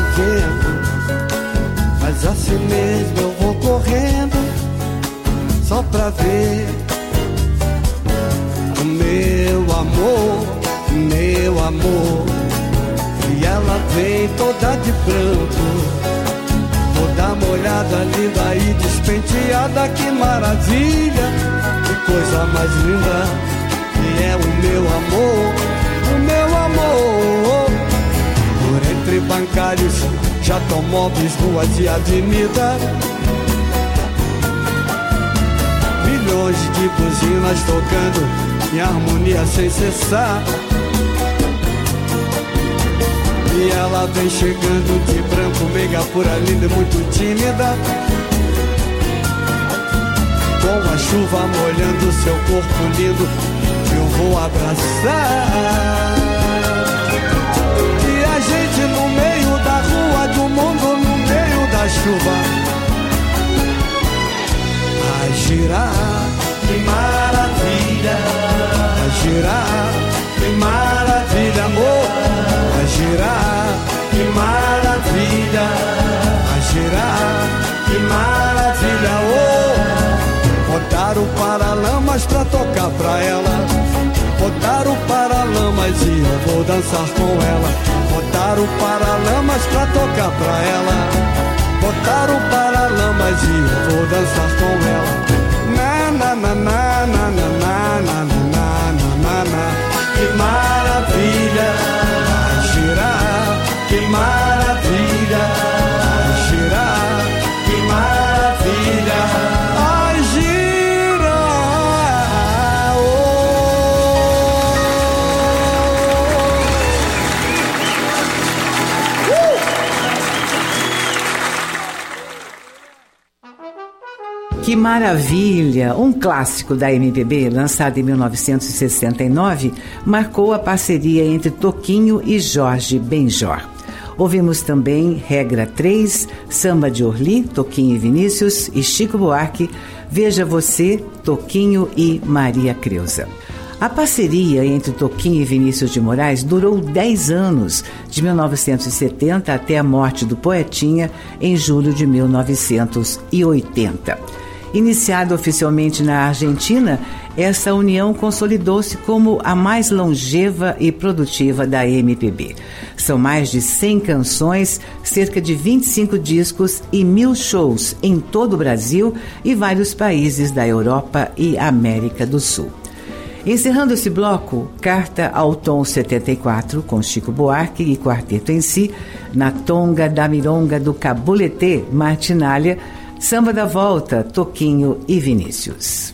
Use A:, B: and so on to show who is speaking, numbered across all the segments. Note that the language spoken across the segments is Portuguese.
A: vendo, mas assim mesmo eu vou correndo, só pra ver o meu amor, meu amor. E ela vem toda de branco, toda molhada, linda e despenteada. Que maravilha, que coisa mais linda, que é o meu amor, o meu amor. Por entre bancários, já automóveis, ruas e avenida, milhões de buzinas tocando em harmonia sem cessar. E ela vem chegando de branco, meiga, pura, linda e muito tímida, com a chuva molhando seu corpo lindo, que eu vou abraçar. E a gente no meio da rua, do mundo no meio da chuva, a girar, que maravilha, a girar, que maravilha, amor. A girar, que maravilha, a girar, que maravilha, oh. Botaram o Paralamas pra tocar pra ela, botaram o Paralamas e eu vou dançar com ela. Botaram o Paralamas pra tocar pra ela, botaram o Paralamas e eu vou dançar com ela. Na na na na na na na na na na na. Que maravilha, que maravilha, a girar, que maravilha, a girar,
B: Que maravilha! Um clássico da MPB, lançado em 1969, marcou a parceria entre Toquinho e Jorge Benjor. Ouvimos também Regra 3, Samba de Orly, Toquinho e Vinícius, e Chico Buarque, Veja Você, Toquinho e Maria Creuza. A parceria entre Toquinho e Vinícius de Moraes durou 10 anos, de 1970 até a morte do Poetinha, em julho de 1980. Iniciada oficialmente na Argentina, essa união consolidou-se como a mais longeva e produtiva da MPB. São mais de 100 canções, cerca de 25 discos e 1000 shows em todo o Brasil e vários países da Europa e América do Sul. Encerrando esse bloco, Carta ao Tom 74, com Chico Buarque e Quarteto em Si, Na Tonga da Mironga do Cabulete, Martinalha, Samba da Volta, Toquinho e Vinícius.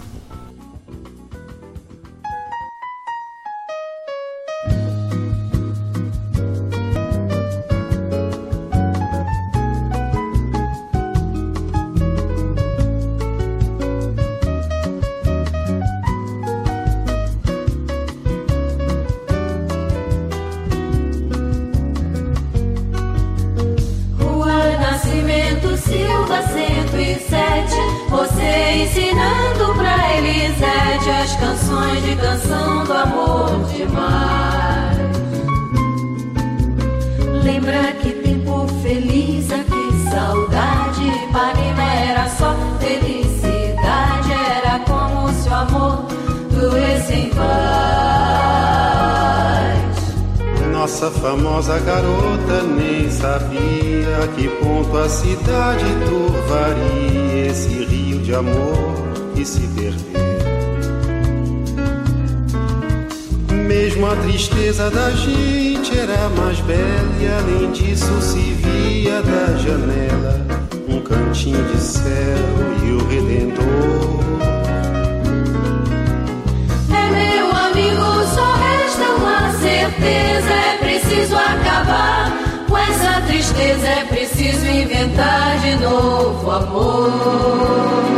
C: Ensinando pra Elisete as canções de canção do amor demais. Lembra que tempo feliz, que saudade. Ipanema era só felicidade, era como se o amor doesse em paz.
D: Nossa famosa garota nem sabia a que ponto a cidade turvaria esse rio de amor que se perdeu. Mesmo a tristeza da gente era mais bela, e além disso se via da janela um cantinho de céu e o Redentor.
C: É, meu amigo, só resta uma certeza: é preciso acabar com essa tristeza, é preciso inventar de novo amor.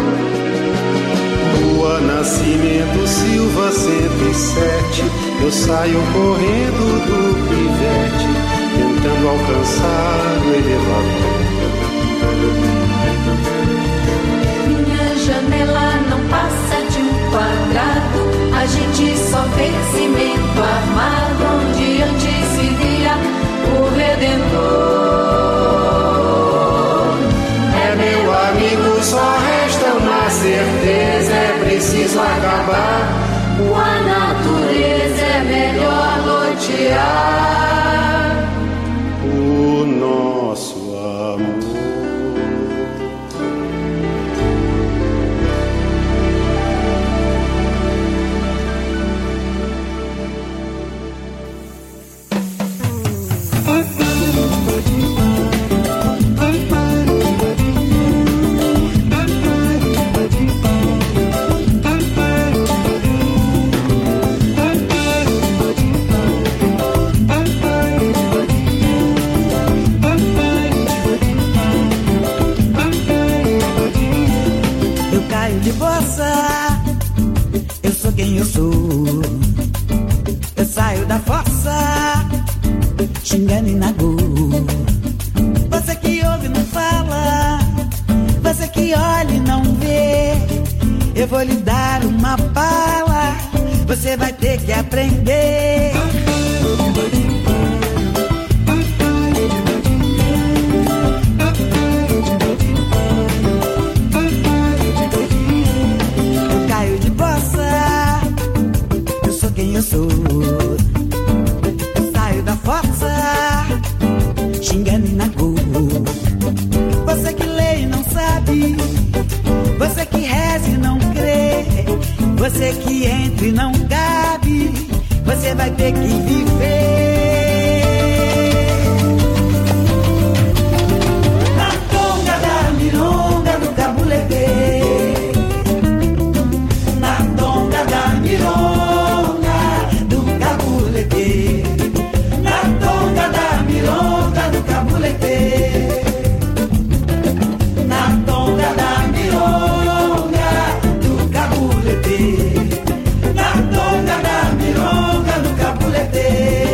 D: Rua Nascimento Silva 107, eu saio correndo do pivete, tentando alcançar o elevador.
C: Minha janela não passa de um quadrado, a gente só vê cimento armado, onde antes se via o Redentor. contagiar
D: o nosso amor.
E: De bossa, eu sou quem eu sou. Eu saio da fossa, xingando e nagô. Você que ouve não fala, você que olha e não vê. Eu vou lhe dar uma bala, você vai ter que aprender. Eu sou, eu saio da força, xingando e nagô. Você que lê e não sabe, você que reza e não crê, você que entra e não cabe, você vai ter que viver. Na tonga da milonga do cabulebê, na tonga da milonga, na tonga da milonga do cabulete, na tonga da milonga do cabulete, na tonga da milonga do cabulete.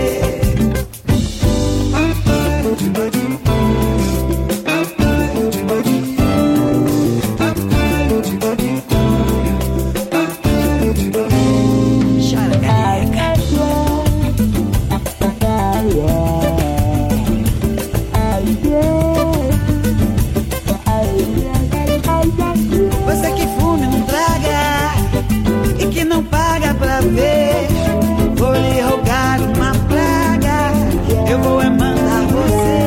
E: Vou lhe rogar uma praga, eu vou mandar você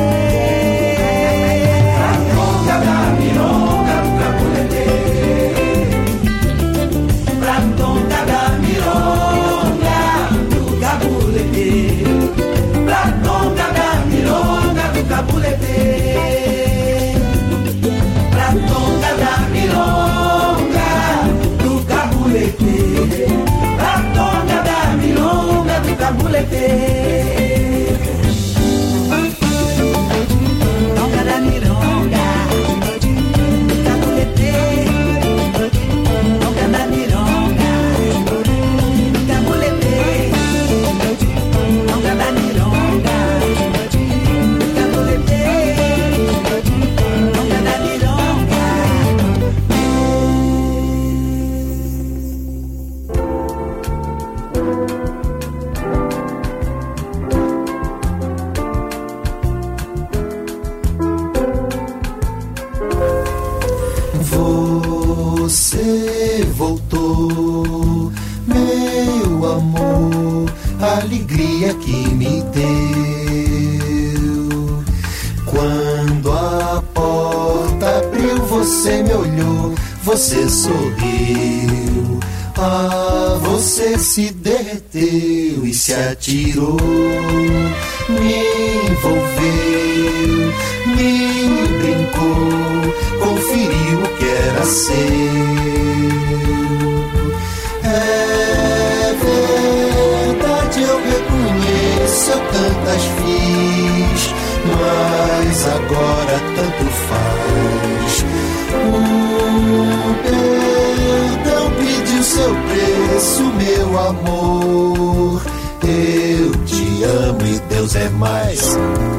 E: pra tonga da milonga do cabulete, pra tonga da milonga do cabulete, pra tonga da milonga do cabulete, pra tonga da milonga do cabulete, pra tonga da milonga do cabulete. Tonga da milonga do cabulete, tonga da milonga do cabulete, tonga da milonga do cabulete, tonga da milonga.
F: Você voltou, meu amor, a alegria que me deu. Quando a porta abriu, você me olhou, você sorriu. Ah, você se derreteu e se atirou, me envolveu, me brincou, conferiu o que era seu. É verdade, eu reconheço, eu tantas fiz, mas agora tanto faz. Perdão pediu seu preço, meu amor. Eu te amo e Deus é mais.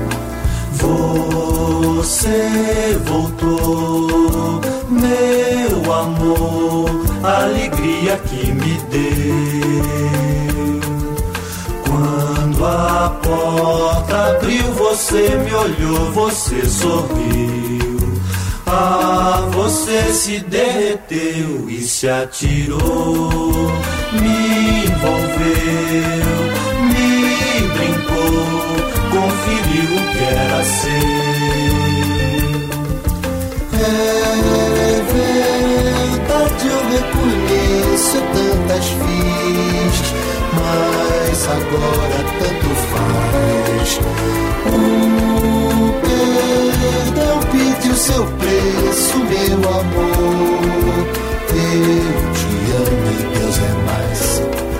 F: Você voltou, meu amor, a alegria que me deu. Quando a porta abriu, você me olhou, você sorriu. Ah, você se derreteu e se atirou, me envolveu, me brincou, conferiu o que era seu. É verdade, eu reconheço, tantas fiz, mas agora tanto faz. O perdão pediu seu preço, meu amor. Eu te amo e Deus é mais.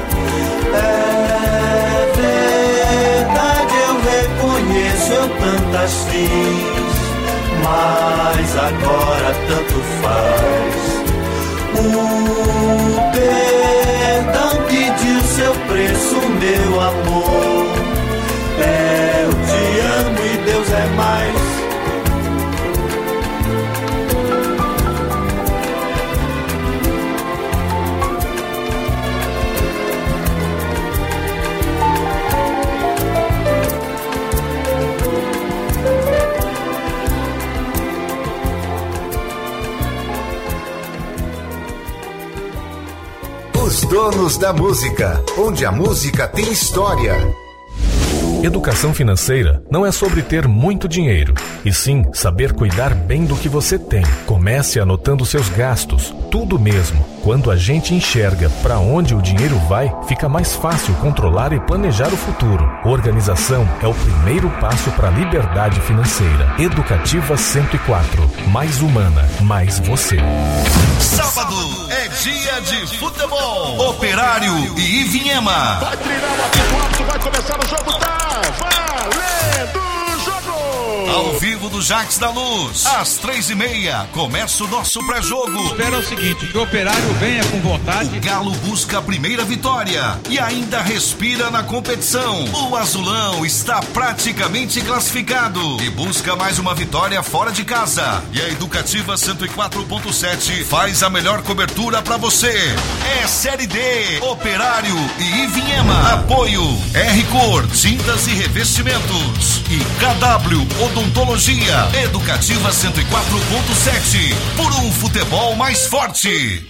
F: É verdade, eu reconheço, eu tantas fiz, mas agora tanto faz. O perdão pediu seu preço, meu amor. Eu te amo e Deus é mais.
G: Os donos da música, onde a música tem história.
H: Educação financeira não é sobre ter muito dinheiro, e sim saber cuidar bem do que você tem. Comece anotando seus gastos, tudo mesmo. Quando a gente enxerga para onde o dinheiro vai, fica mais fácil controlar e planejar o futuro. Organização é o primeiro passo para a liberdade financeira. Educativa 104. Mais humana, mais você.
I: Sábado é dia de futebol. Operário e Ivinhema.
J: Vai treinar o Atiquato, vai começar o jogo, tá valendo o jogo.
I: Ao vivo do Jacques da Luz, às 3h30, começa o nosso pré-jogo.
K: Espera o seguinte, que o Operário venha com vontade.
I: O Galo busca a primeira vitória e ainda respira na competição. O Azulão está praticamente classificado e busca mais uma vitória fora de casa. E a Educativa 104.7 faz a melhor cobertura pra você. É Série D, Operário e Ivinhema. Apoio R-Cor, tintas e revestimentos. E KW Odontologia. Educativa 104.7, por um futebol mais forte.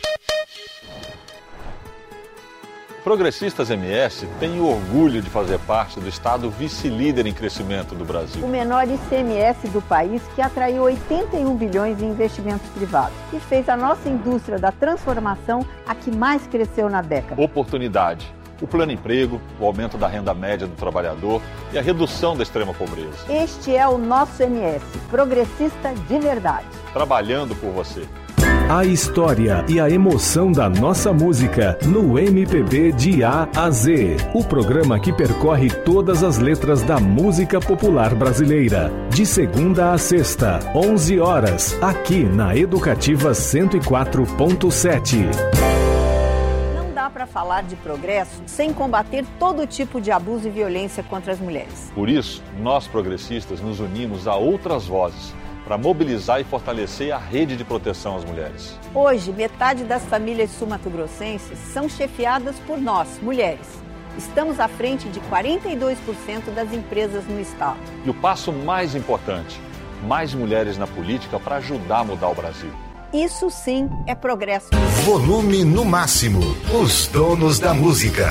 L: Progressistas MS tem o orgulho de fazer parte do estado vice-líder em crescimento do Brasil.
M: O menor ICMS do país, que atraiu 81 bilhões em investimentos privados e fez a nossa indústria da transformação a que mais cresceu na década.
L: Oportunidade. O plano emprego, o aumento da renda média do trabalhador e a redução da extrema pobreza.
M: Este é o nosso MS, progressista de verdade.
L: Trabalhando por você.
N: A história e a emoção da nossa música no MPB de A a Z. O programa que percorre todas as letras da música popular brasileira. De segunda a sexta, 11 horas, aqui na Educativa 104.7.
M: Para falar de progresso sem combater todo tipo de abuso e violência contra as mulheres.
L: Por isso, nós progressistas nos unimos a outras vozes para mobilizar e fortalecer a rede de proteção às mulheres.
M: Hoje, metade das famílias sul-mato-grossenses são chefiadas por nós, mulheres. Estamos à frente de 42% das empresas no estado.
L: E o passo mais importante, mais mulheres na política para ajudar a mudar o Brasil.
M: Isso sim é progresso.
G: Volume no máximo. Os donos da música.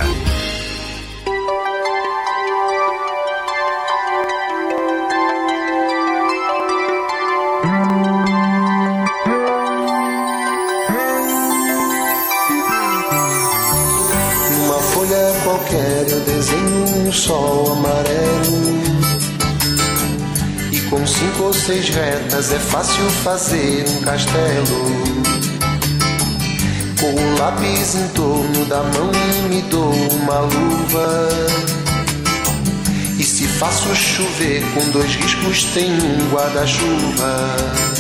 F: Numa folha qualquer eu desenho um sol amarelo. Com 5 ou 6 retas é fácil fazer um castelo. Com o lápis em torno da mão e me dou uma luva. E se faço chover com 2 riscos tem um guarda-chuva.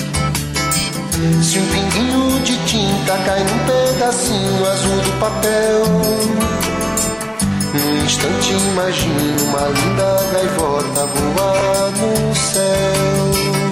F: Se um pinguinho de tinta cai num pedacinho azul do papel, num instante imagino uma linda gaivota voar no céu.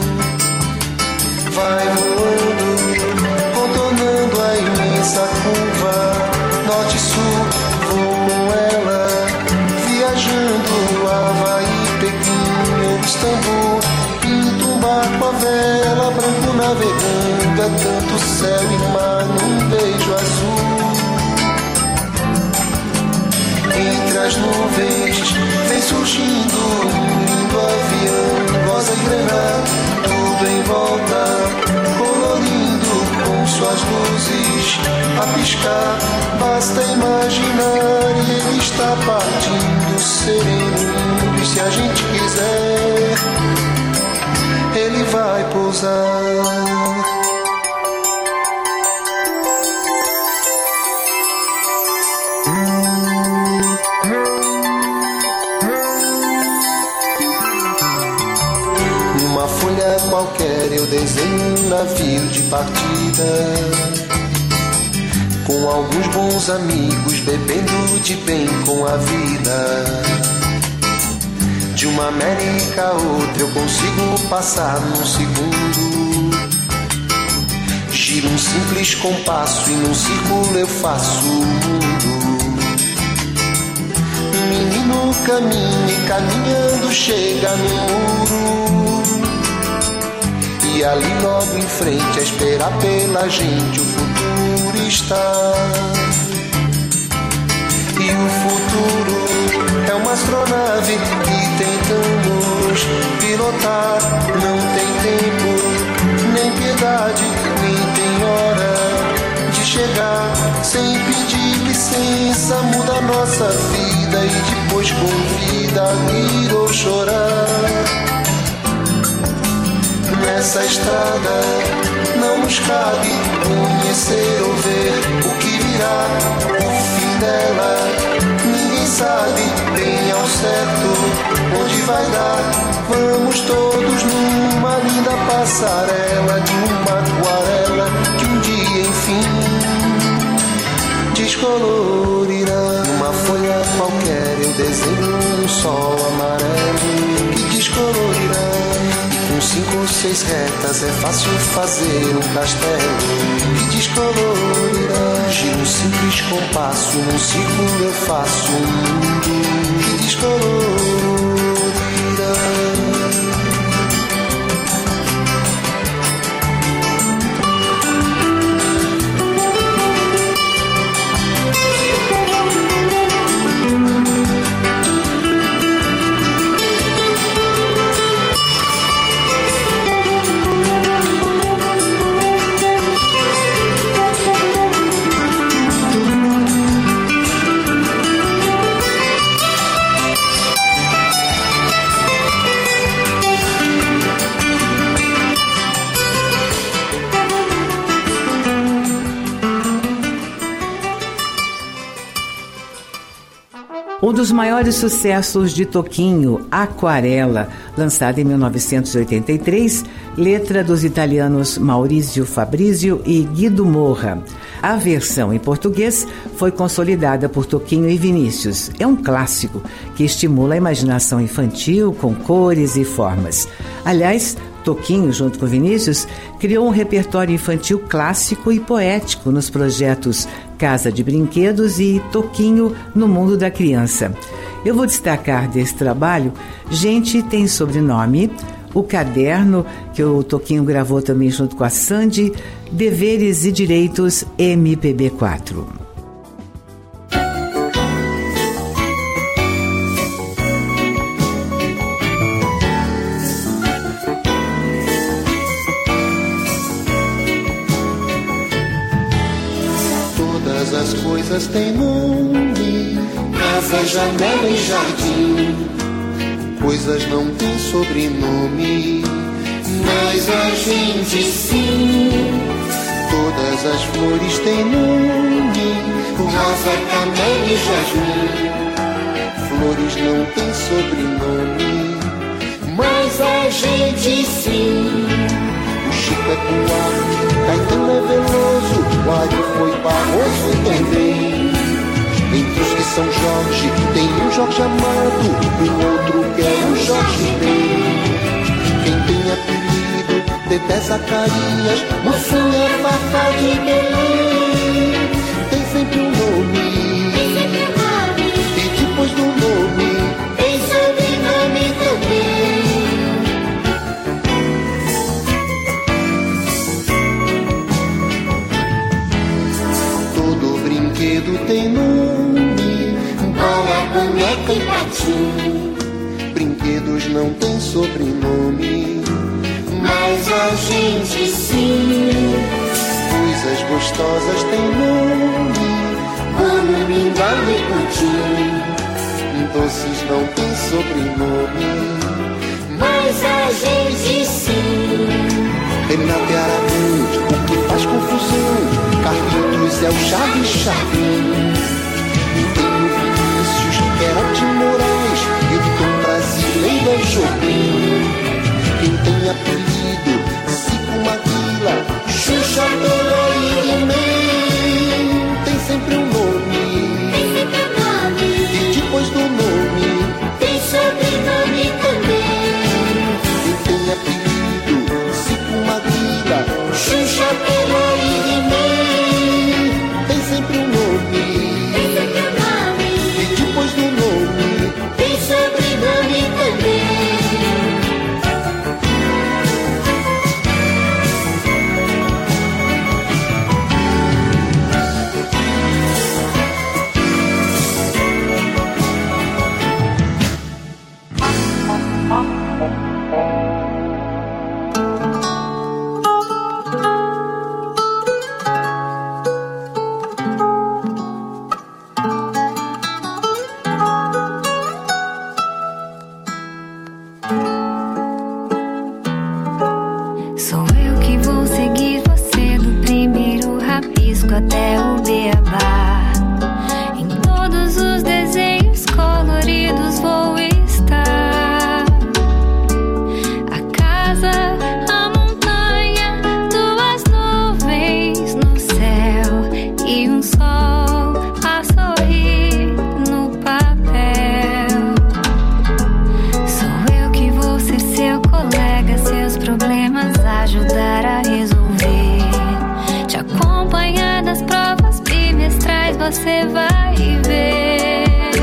F: Vai voando, contornando a imensa curva, norte e sul, vou com ela, viajando Havaí, Pequim ou Istambul. Pinto um barco a vela, branco navegando, é tanto céu e mar num beijo azul. Entre as das nuvens vem surgindo um lindo avião, rosa e grená, tudo em volta, colorindo com suas luzes a piscar. Basta imaginar e ele está partindo sereno, e se a gente quiser, ele vai pousar. Qualquer eu desenho um navio de partida, com alguns bons amigos bebendo de bem com a vida. De uma América a outra eu consigo passar num segundo. Giro um simples compasso e num círculo eu faço o mundo. Um menino caminha e caminhando chega no muro, e ali logo em frente, a esperar pela gente, o futuro está. E o futuro é uma astronave que tentamos pilotar. Não tem tempo, nem piedade, nem tem hora de chegar. Sem pedir licença, muda a nossa vida e depois convida a rir ou chorar. Nessa estrada não nos cabe conhecer ou ver o que virá, o fim dela. Ninguém sabe bem ao certo onde vai dar. Vamos todos numa linda passarela de uma aquarela que um dia enfim descolorirá. Numa folha qualquer eu desenho um sol amarelo que descolorirá. Com 5 ou 6 retas é fácil fazer um castelo que descolorirá. Giro um simples compasso, num círculo eu faço um mundo que descolorirá.
B: Um dos maiores sucessos de Toquinho, Aquarela, lançado em 1983, letra dos italianos Maurizio Fabrizio e Guido Morra. A versão em português foi consolidada por Toquinho e Vinícius. É um clássico que estimula a imaginação infantil com cores e formas. Aliás, Toquinho, junto com Vinícius, criou um repertório infantil clássico e poético nos projetos Casa de Brinquedos e Toquinho no Mundo da Criança. Eu vou destacar desse trabalho Gente Tem Sobrenome, o caderno que o Toquinho gravou também junto com a Sandy, Deveres e Direitos MPB4.
F: As coisas têm nome, casa, janela e jardim. Coisas não têm sobrenome, mas a gente sim. Todas as flores têm nome, rosa, canela e jasmim. Flores não têm sobrenome, mas a gente sim. O Chico é Coar, Caetano é Veloso, o Mário foi Barroso também. Entre os que são Jorge, tem um Jorge Amado, o outro que é o Jorge Ben. Quem tem apelido, Dedé Zacarias, Mocinha Fafá de Belém. Tem sempre um nome, e depois do nome, tem sobrenome também. Todo brinquedo tem nome, bola, boneca brinquedos não têm sobrenome, mas a gente sim. Coisas gostosas têm nome, pano, mingau e pudim. Doces não têm sobrenome, mas a gente sim. Renata e Araújo, o que faz confusão? Carlitos é o Chaves Charim. E tem o Vinícius, Gerard Moraes, e o Tom Brasileiro é Jobim. Quem tem apelido, Cico Maguila, Xuxa, Pelé e He-Man, tem sempre um nome. E depois do nome, tem sobrenome também. Quem tem apelido, Cico Maguila, Xuxa, Pelé e He-Man, tem sempre um nome. E depois do nome, tem sobrenome também.
O: Sou eu que vou seguir você do primeiro rabisco até o beabá. Em todos os desenhos coloridos vou estar. A casa, a montanha, duas nuvens no céu e um sol a sorrir no papel. Sou eu que vou ser seu colega, seus problemas ajudar a resolver. Te acompanhar nas provas bimestrais, você vai ver.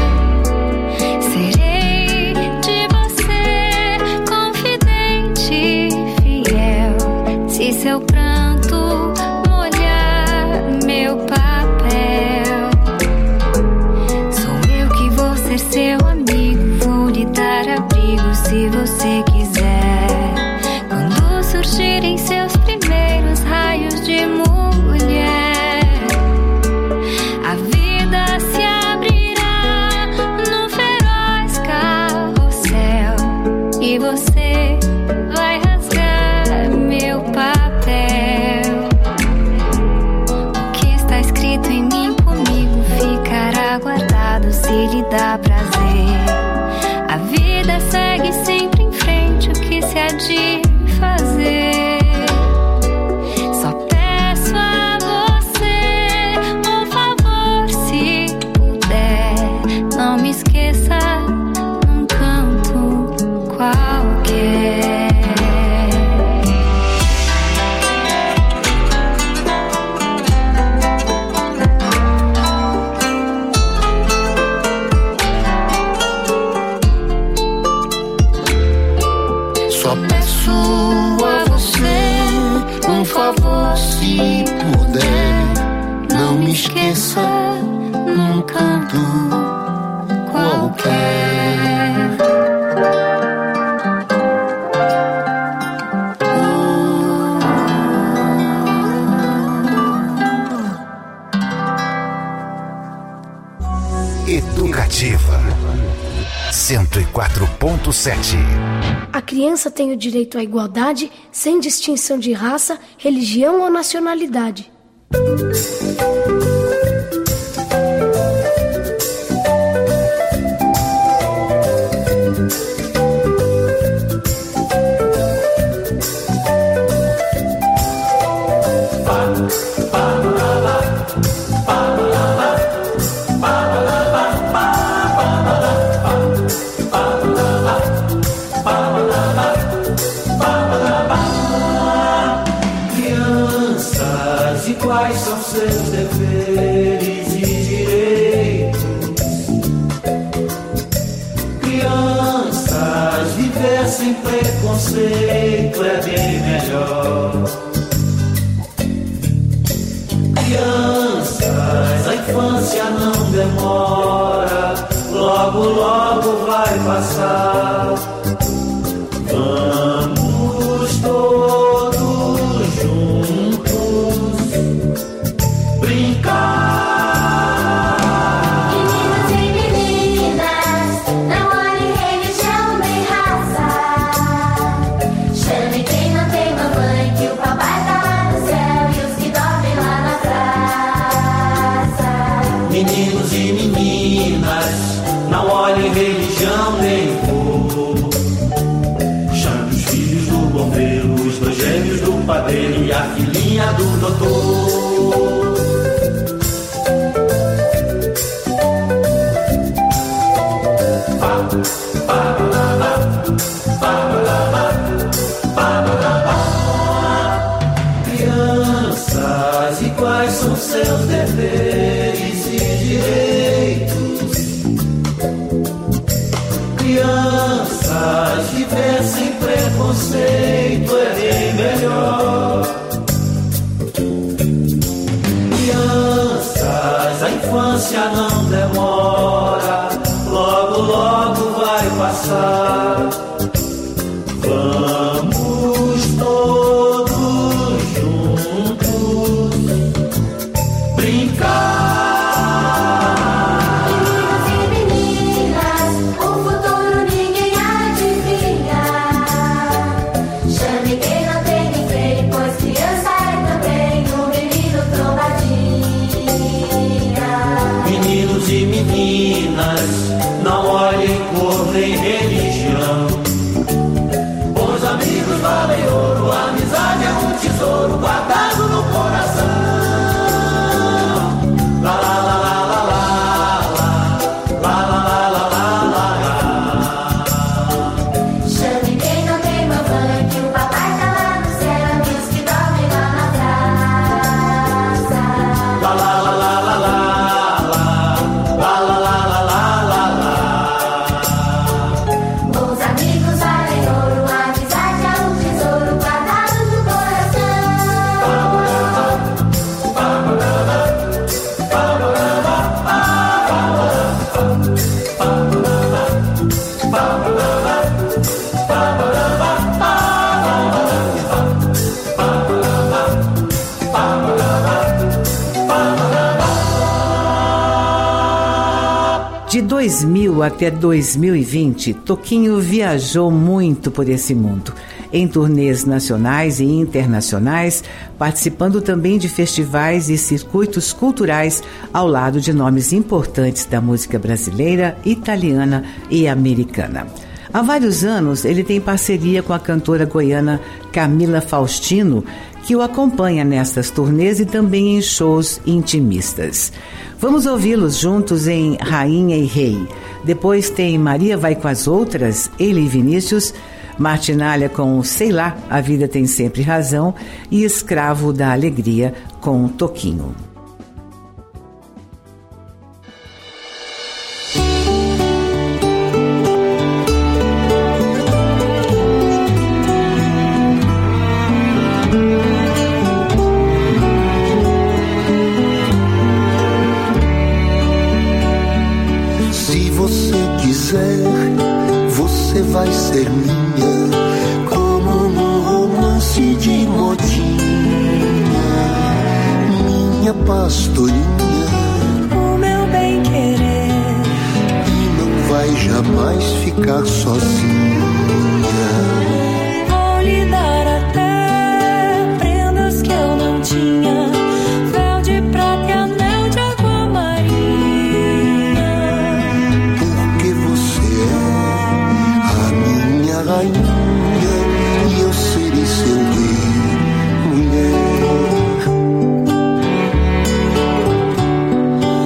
O: Serei de você confidente, fiel. Se seu pranto molhar meu papel, sou eu que vou ser seu amigo, vou lhe dar abrigo se você quiser. Quando surgirem seus primeiros raios de mulher, a vida se abrirá num feroz carrossel e você vai rasgar meu papel. O que está escrito em mim comigo ficará guardado se lhe dá prazer. A vida segue sempre em frente, o que se há de fazer? Só peço a você um favor, se puder, não me esqueça num canto qualquer.
F: Só peço a você um favor, se puder, não me esqueça num canto qualquer.
G: Educativa 104.7.
P: A criança tem o direito à igualdade, sem distinção de raça, religião ou nacionalidade.
A: Quais são seus deveres e direitos? Crianças, viver sem preconceito é bem melhor. Crianças, a infância não demora, logo, logo vai passar. Crianças, e quais são seus deveres e direitos? Crianças, viver sem preconceito é bem melhor. Crianças, a infância não demora, logo, logo vai passar. Vamos todos juntos brincar.
C: Meninos e meninas, o futuro ninguém adivinha. Chame quem não tem ninguém, pois criança é também um menino trombadinha.
A: Meninos e meninas, não olhem cor nem religião. Bons amigos valem ouro, a amizade é um tesouro guardado no coração. La la la la la la, la la la la la la.
C: Chame quem não tem mamãe, que o papai tá lá no céu, e os que dormem lá na praça.
A: La la la la la la, la la la la la la.
C: Bons amigos valem ouro, a amizade é um tesouro guardado no coração.
B: De 2000 até 2020, Toquinho viajou muito por esse mundo, em turnês nacionais e internacionais, participando também de festivais e circuitos culturais ao lado de nomes importantes da música brasileira, italiana e americana. Há vários anos, ele tem parceria com a cantora goiana Camila Faustino, que o acompanha nestas turnês e também em shows intimistas. Vamos ouvi-los juntos em Rainha e Rei. Depois tem Maria Vai com as Outras, ele e Vinícius, Martinália com Sei Lá, A Vida Tem Sempre Razão e Escravo da Alegria com Toquinho.
F: Você vai ser minha, como num romance de modinha, minha pastorinha,
Q: o meu bem querer,
F: e não vai jamais ficar sozinha.
Q: Vou lhe dar até prendas que eu não tinha, véu de prata e anel de água marinha,
F: porque você é a minha rainha e eu serei seu rei, mulher.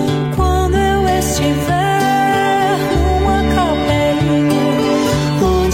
Q: Quando eu estiver numa capelinha, onde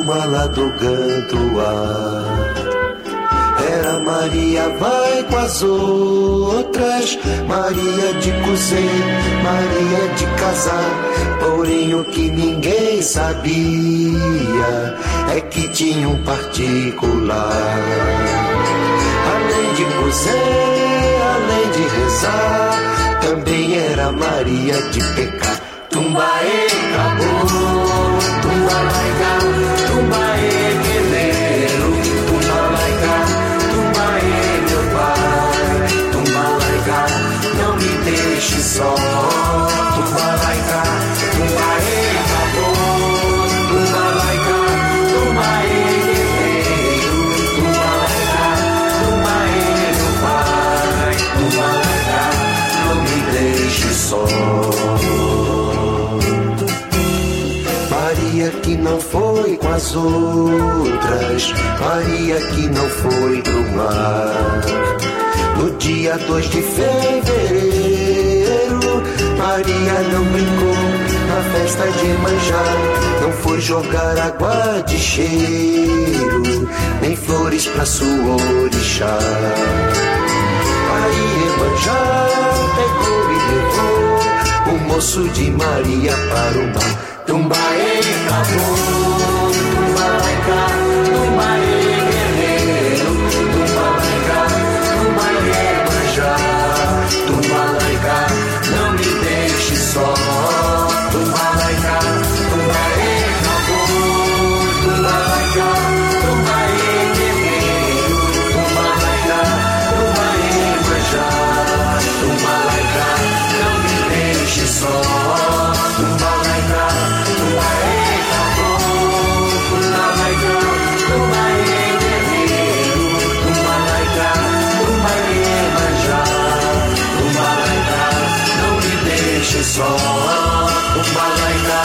F: turma lá do Gantuá. Era Maria vai com as outras, Maria de cozer, Maria de casar. Porém o que ninguém sabia é que tinha um particular. Além de cozer, além de rezar, também era Maria de pecar. Tumbaê, cabô, tumbalaica, tumbaê, guerreiro, tumbalaica, tumbaê, meu pai, tumbalaica, não me deixe só. Tumbalaica, tumbaê, cabô, tumbalaica, tumbaê, guerreiro, tumbalaica, tumbaê, meu pai, tumbalaica, não me deixe só. Maria que não foi com as outras, Maria que não foi pro mar. No dia 2 de fevereiro, Maria não brincou na festa de Iemanjá. Não foi jogar água de cheiro, nem flores pra sua orixá. Aí Iemanjá pegou e levou o moço de Maria para o mar. Tumbaê, cabô, tumbalaica, tumbaê, guerreiro, tumbalaica, tumbaê, manjá, tumbalaica, não me deixe só. Tumbalaica, tumbaê, cabô, tumbalaica, tumbaê, guerreiro, tumbalaica, tumbaê, manjá, tumbalaica, não me deixe só. Tumbalaica, só, tumbalaica,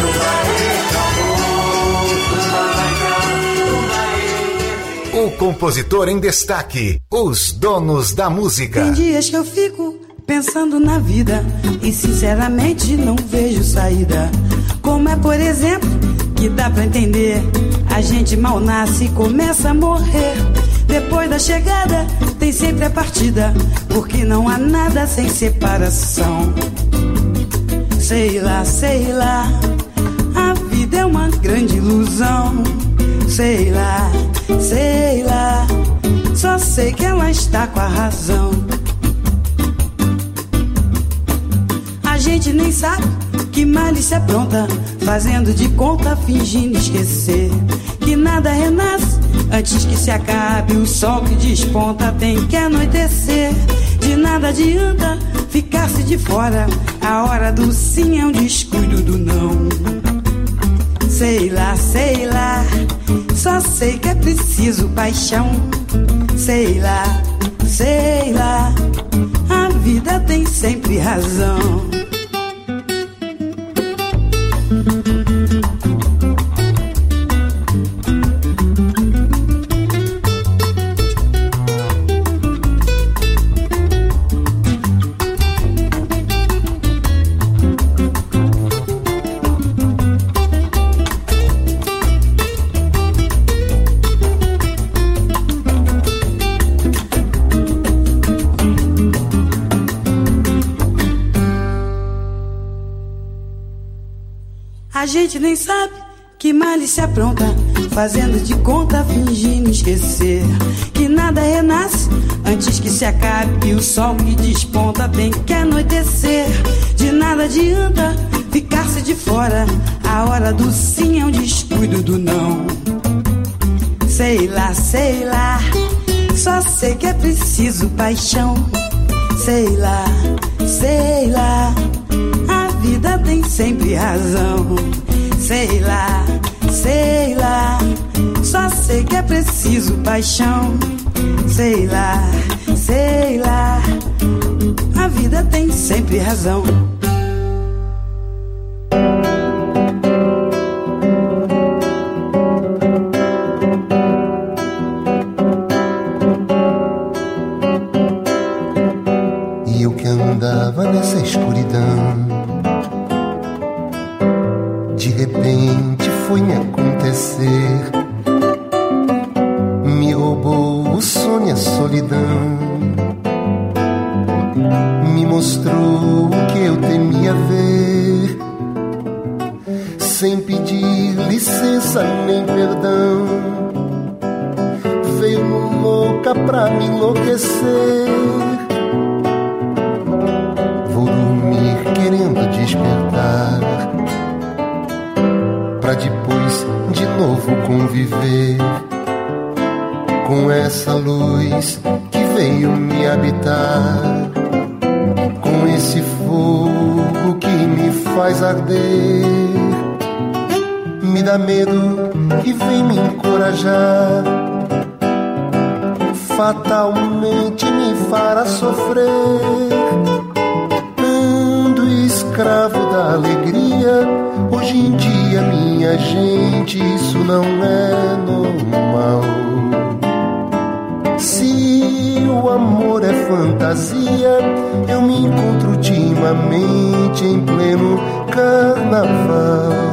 F: tumbaê,
G: o compositor em destaque, os donos da música.
E: Tem dias que eu fico pensando na vida e sinceramente não vejo saída. Como é, por exemplo, que dá pra entender, a gente mal nasce e começa a morrer. Depois da chegada tem sempre a partida, porque não há nada sem separação. Sei lá, a vida é uma grande ilusão. Sei lá, só sei que ela está com a razão. A gente nem sabe que malícia pronta, fazendo de conta, fingindo esquecer que nada renasce antes que se acabe o sol que desponta. Tem que anoitecer, de nada adianta ficar-se de fora. A hora do sim é um descuido do não. Sei lá, só sei que é preciso paixão. Sei lá, a vida tem sempre razão. A gente nem sabe que malícia pronta, fazendo de conta, fingindo esquecer que nada renasce antes que se acabe o sol que desponta. Tem que anoitecer, de nada adianta ficar-se de fora. A hora do sim é um descuido do não. Sei lá, só sei que é preciso paixão. Sei lá, a vida tem sempre razão. Sei lá, só sei que é preciso paixão. Sei lá, a vida tem sempre razão.
F: E eu que andava nessa escuridão, de repente foi me acontecer anoitecer me roubou o sono e a solidão, me mostrou o que eu temia ver, sem pedir licença nem perdão. Veio louca pra me enlouquecer. Vou dormir querendo despertar, pra depois de novo conviver com essa luz que veio me habitar, com esse fogo que me faz arder. Me dá medo e vem me encorajar, fatalmente me fará sofrer. Ando escravo da alegria, hoje em dia, minha gente, isso não é normal. Se o amor é fantasia, eu me encontro ultimamente em pleno carnaval.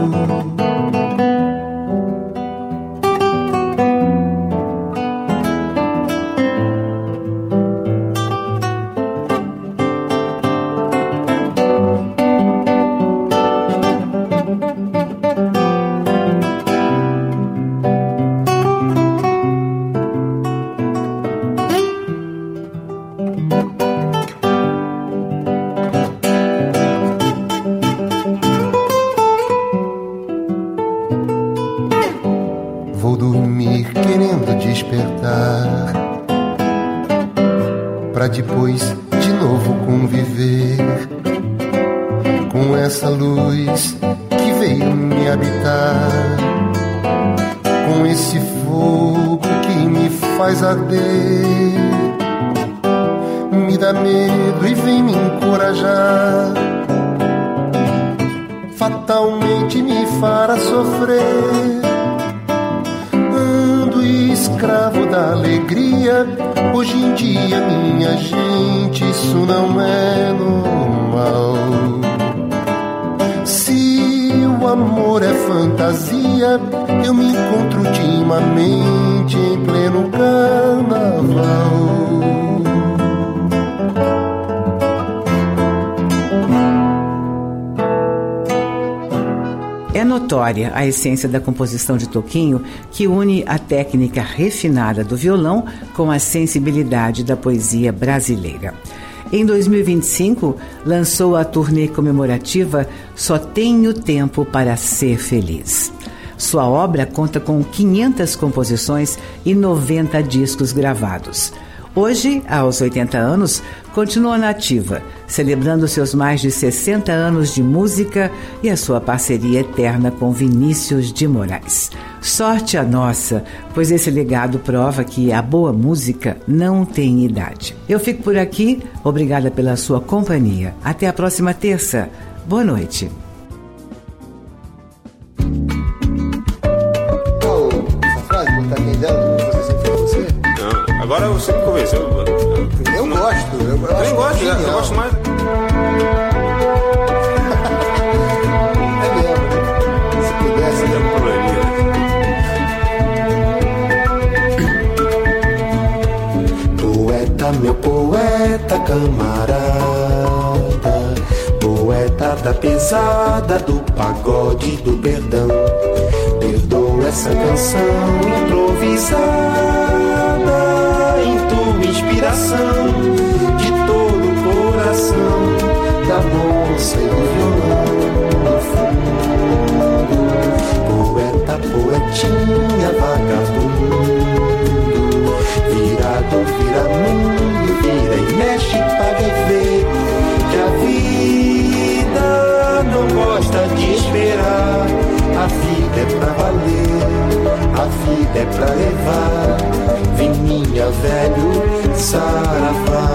F: Me dá medo e vem me encorajar, fatalmente me fará sofrer. Ando escravo da alegria, hoje em dia, minha gente, isso não é normal. Se o amor é fantasia, eu me encontro ultimamente em pleno carnaval.
B: É notória a essência da composição de Toquinho, que une a técnica refinada do violão com a sensibilidade da poesia brasileira. Em 2025, lançou a turnê comemorativa Só Tenho Tempo para Ser Feliz. Sua obra conta com 500 composições e 90 discos gravados. Hoje, aos 80 anos, continua nativa, celebrando seus mais de 60 anos de música e a sua parceria eterna com Vinícius de Moraes. Sorte a nossa, pois esse legado prova que a boa música não tem idade. Eu fico por aqui, obrigada pela sua companhia. Até a próxima terça. Boa noite.
R: Agora você me convenceu.
S: Eu gosto. Eu
R: gosto mais.
S: É mesmo. Se pudesse,
R: é um
F: probleminha. Poeta, meu poeta camarada, poeta da pesada, do pagode, do perdão. Perdoa essa canção improvisada, inspiração de todo o coração da moça e do violão no fundo. Poeta, poetinha, vagabundo, virado, vira mundo, vira e mexe, paga e vê que a vida não gosta de esperar. A vida é pra valer, a vida é pra levar. Vininha, velho, saravá.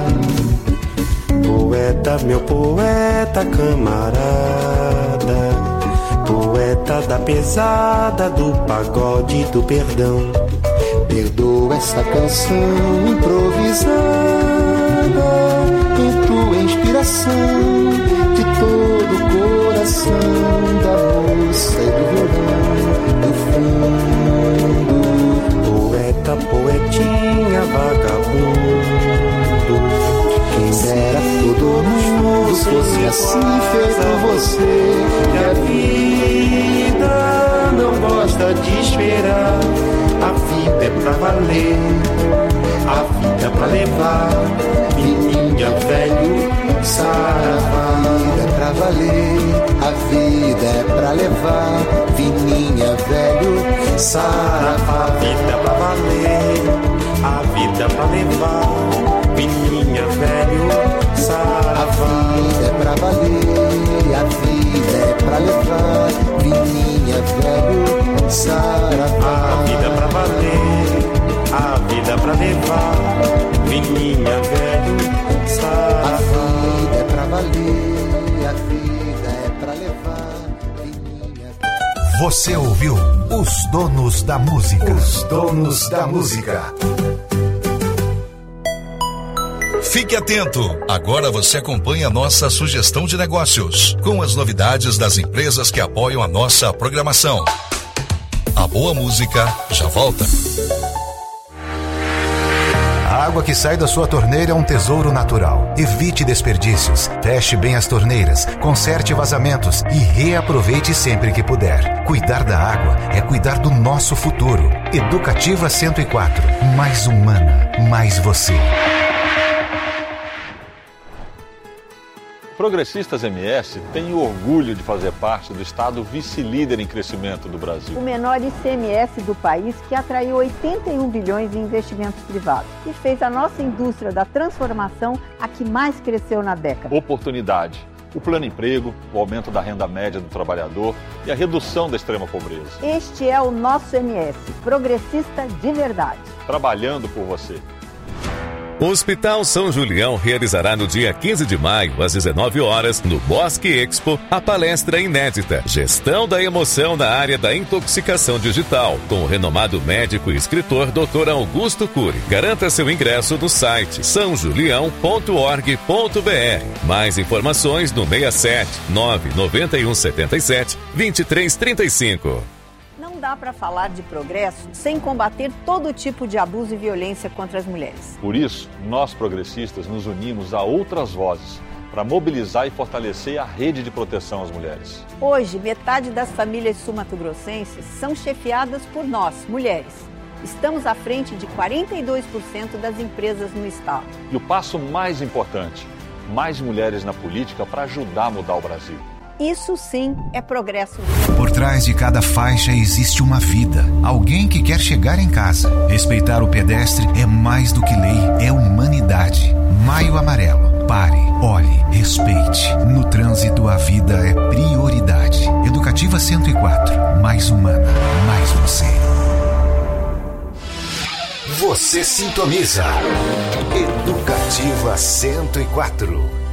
F: Poeta, meu poeta camarada, poeta da pesada, do pagode, do perdão. Perdoa essa canção improvisada, em tua inspiração de todo o coração da moça e do violão.
D: poeta, poetinha, vagabundo.
S: Quem dera todo mundo fosse assim feito você.
D: Que a vida não gosta de esperar. A vida é pra valer, a vida é pra levar. Menina, velho, saravá.
S: A vida é pra valer, a vida é pra levar. Vininha, velho, saravá.
D: A vida é pra valer, a vida é pra levar. Vininha, velho, saravá.
S: A vida é pra valer, a vida é pra levar. Vininha, velho, saravá.
D: A vida é pra valer, a vida é pra levar. Vininha, velho, saravá.
S: A vida é pra valer, a vida é pra levar. Vininha.
G: Você ouviu Os Donos da Música. Os Donos da Música.
I: Fique atento! Agora você acompanha a nossa sugestão de negócios, com as novidades das empresas que apoiam a nossa programação. A boa música já volta.
G: A água que sai da sua torneira é um tesouro natural. Evite desperdícios, feche bem as torneiras, conserte vazamentos e reaproveite sempre que puder. Cuidar da água é cuidar do nosso futuro. Educativa 104, mais humana, mais você.
L: Progressistas MS têm orgulho de fazer parte do estado vice-líder em crescimento do Brasil.
M: O menor ICMS do país, que atraiu 81 bilhões em investimentos privados e fez a nossa indústria da transformação a que mais cresceu na década.
L: Oportunidade, o plano emprego, o aumento da renda média do trabalhador e a redução da extrema pobreza.
M: Este é o nosso MS, progressista de verdade.
L: Trabalhando por você.
T: O Hospital São Julião realizará no dia 15 de maio, às 19 horas, no Bosque Expo, a palestra inédita Gestão da Emoção na área da intoxicação digital, com o renomado médico e escritor Dr. Augusto Cury. Garanta seu ingresso no site sãojulião.org.br. Mais informações no 67 991 77 2335.
M: Não dá para falar de progresso sem combater todo tipo de abuso e violência contra as mulheres.
L: Por isso, nós progressistas nos unimos a outras vozes para mobilizar e fortalecer a rede de proteção às mulheres.
M: Hoje, metade das famílias sul-mato-grossenses são chefiadas por nós, mulheres. Estamos à frente de 42% das empresas no estado.
L: E o passo mais importante, mais mulheres na política para ajudar a mudar o Brasil.
M: Isso sim é progresso.
G: Por trás de cada faixa existe uma vida. Alguém que quer chegar em casa. Respeitar o pedestre é mais do que lei, é humanidade. Maio Amarelo. Pare, olhe, respeite. No trânsito, a vida é prioridade. Educativa 104. Mais humana, mais você. Você sintoniza. Educativa 104.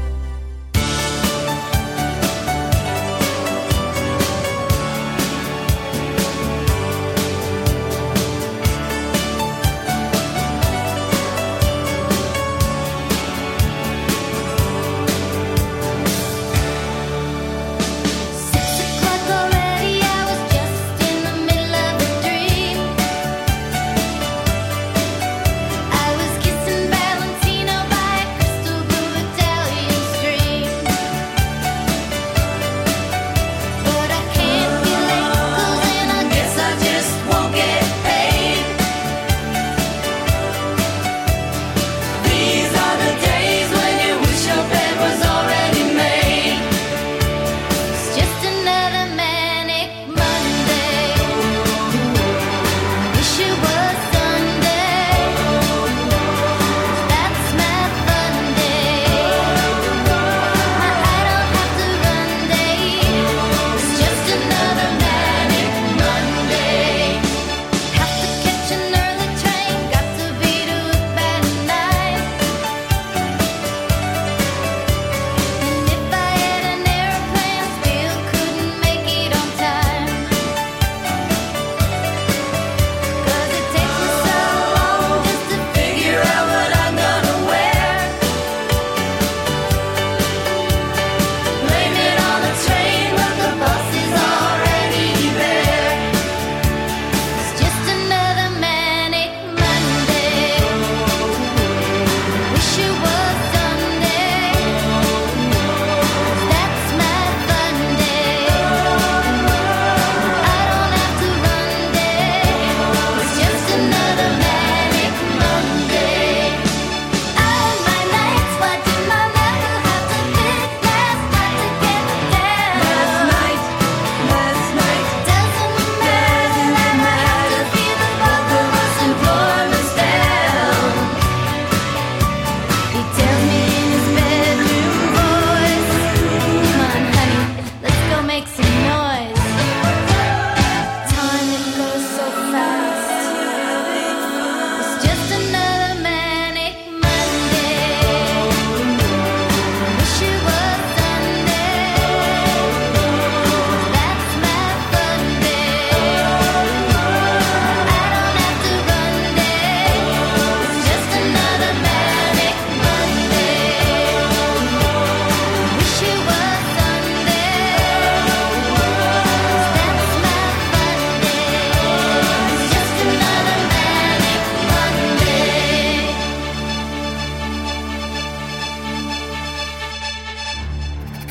C: Tell you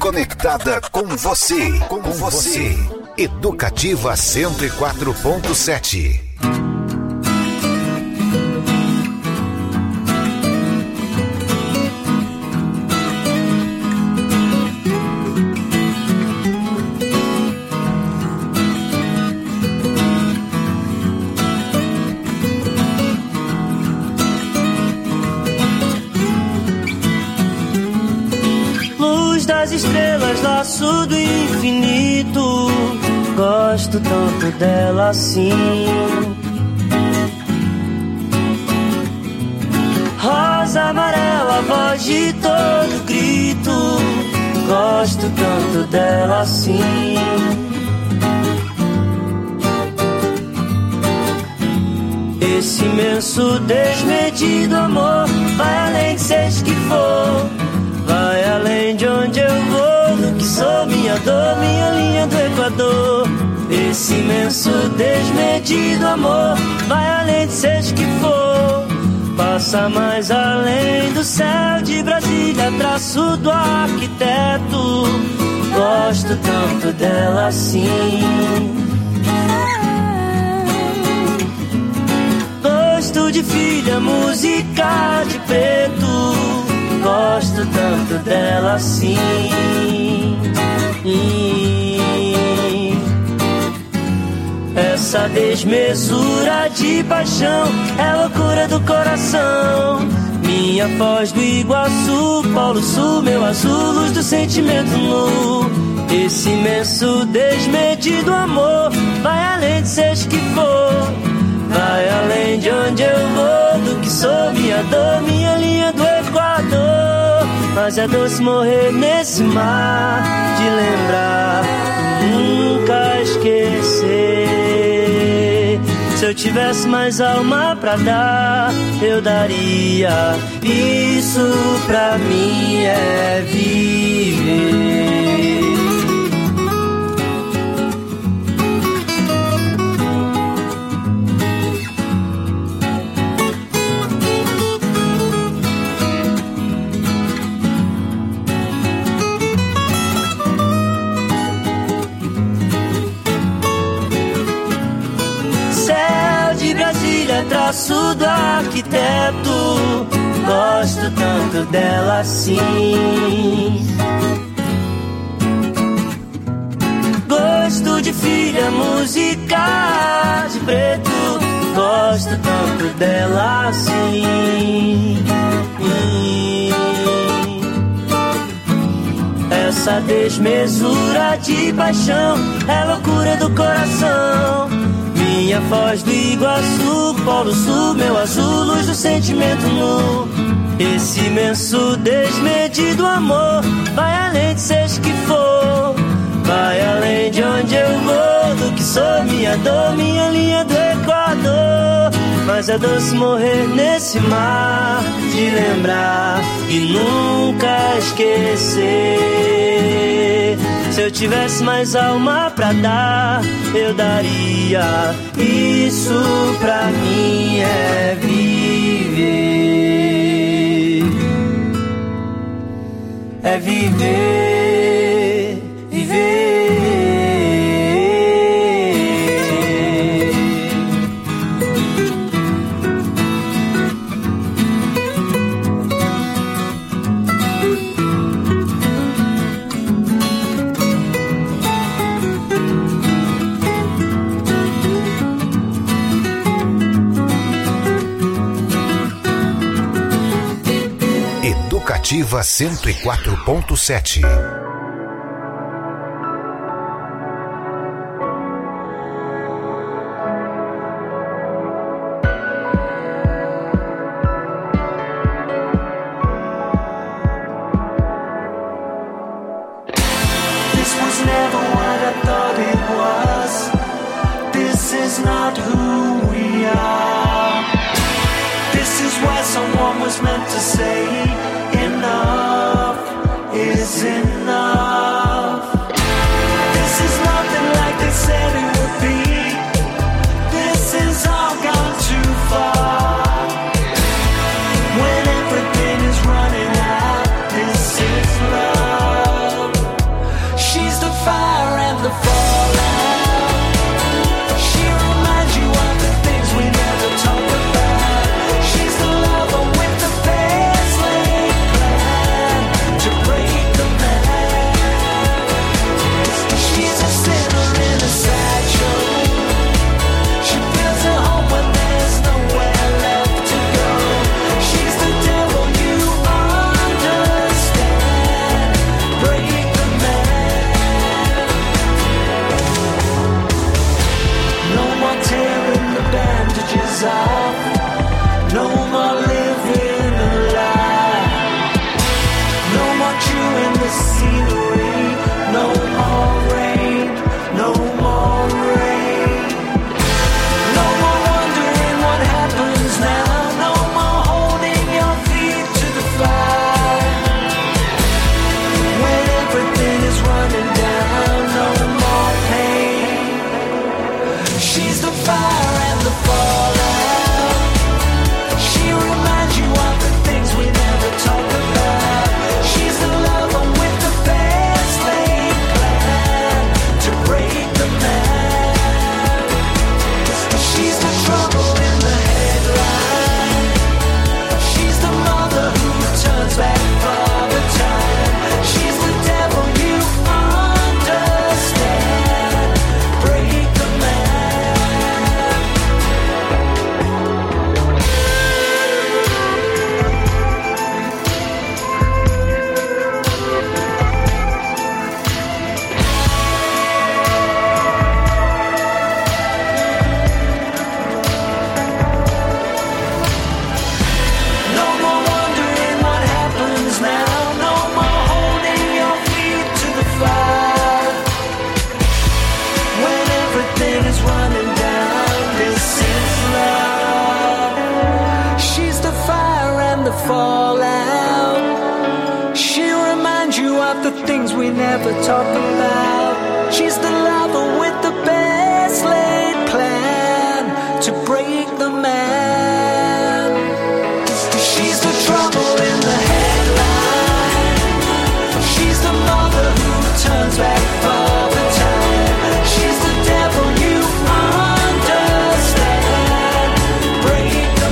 G: conectada com você. Com você. Educativa 104.7.
U: Das estrelas, laço do infinito, gosto tanto dela assim. Rosa amarela, voz de todo grito, gosto tanto dela assim. Esse imenso desmedido amor vai além de seja que for, vai além de onde eu vou, do que sou, minha dor, minha linha do Equador. Esse imenso desmedido amor vai além de seja que for, passa mais além do céu de Brasília, traço do arquiteto, gosto tanto dela assim. Gosto de filha, música de preto, gosto tanto dela assim. Essa desmesura de paixão é loucura do coração. Minha Foz do Iguaçu, Polo Sul, meu azul, luz do sentimento nu. Esse imenso desmedido amor vai além de seja que for, vai além de onde eu vou, do que sou, minha dor, minha linha do Equador. Mas é doce morrer nesse mar de lembrar, nunca esquecer. Se eu tivesse mais alma pra dar, eu daria. Isso pra mim é viver. Traço do arquiteto, gosto tanto dela assim. Gosto de filha, música de preto, gosto tanto dela assim. Essa desmesura de paixão é loucura do coração. Minha Foz do Iguaçu, Polo Sul, meu azul, luz do sentimento nu. Esse imenso desmedido amor vai além de seja que for, vai além de onde eu vou, do que sou, minha dor, minha linha do Equador. Mas é doce morrer nesse mar de lembrar e nunca esquecer. Se eu tivesse mais alma pra dar, eu daria. Isso pra mim é viver. É viver, viver.
G: Educativa 104.7.
V: This was never what I thought it was. This is not who we are. This is what someone was meant to say. Enough is enough. This is nothing like they said it would be. This is all gone too far. When everything is running out, this is love. all out. She reminds you of the things we never talk about. She's the lover with the best laid plan to break the man. She's the trouble in the headline. She's the mother who turns back for the time. She's the devil you understand. Break the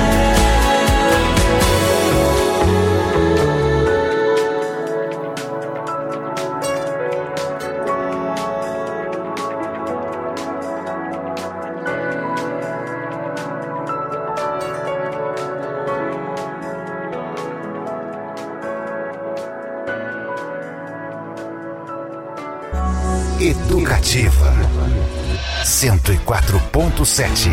G: Educativa 104.7.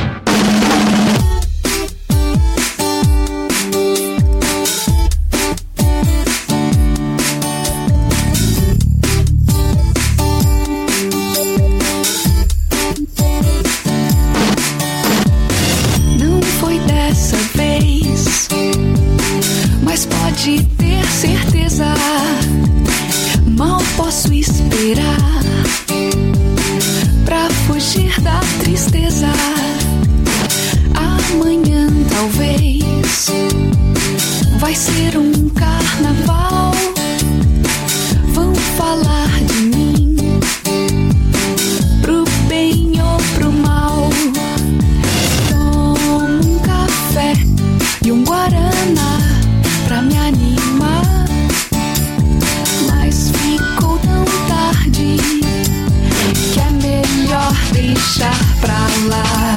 H: Não foi dessa vez, mas pode ter certeza. Mal posso esperar pra fugir da tristeza. Amanhã talvez vai ser um carnaval. Vão falar de mim pro bem ou pro mal. Tomo um café e um guaraná pra me animar. Mas ficou tão tarde que é melhor deixar pra lá.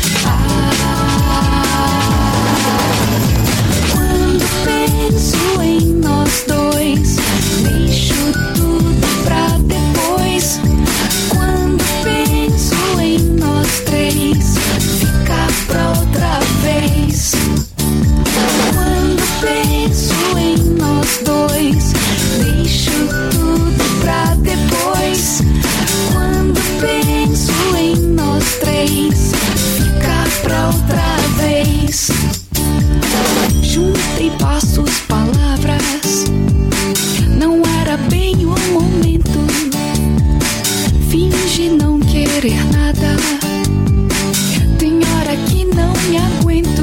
H: Quando penso em nós dois, deixo tudo pra depois. Quando penso em nós três, fica pra outra vez. Quando penso em nós dois, deixo tudo pra depois. Quando penso em nós três, fica pra outra vez. Juntei passos, palavras, não era bem o momento. Fingi não querer nada, tem hora que não me aguento.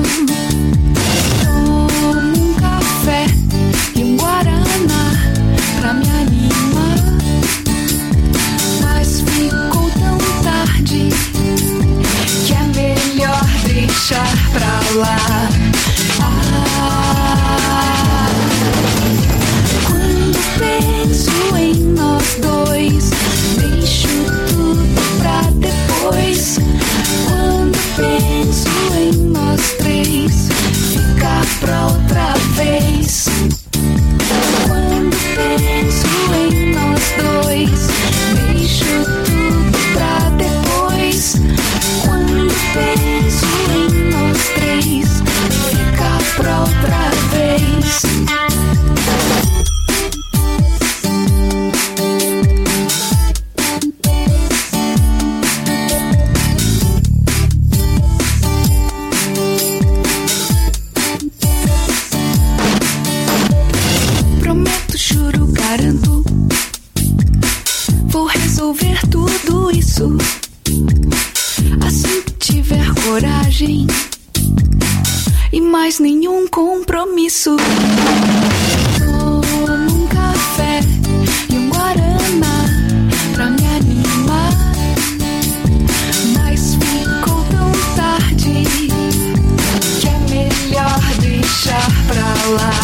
H: Tomo um café e um guaraná pra me animar. Mas ficou tão tarde que é melhor deixar pra lá. Quando penso em nós dois, deixo tudo pra depois. Quando penso em nós três, fica pra outra vez. Quando penso em nós dois, deixo tudo pra depois. Quando penso em nós três, fica pra outra vez. Prometo, juro, garanto, vou resolver tudo isso. Assim que tiver coragem e mais nenhum compromisso.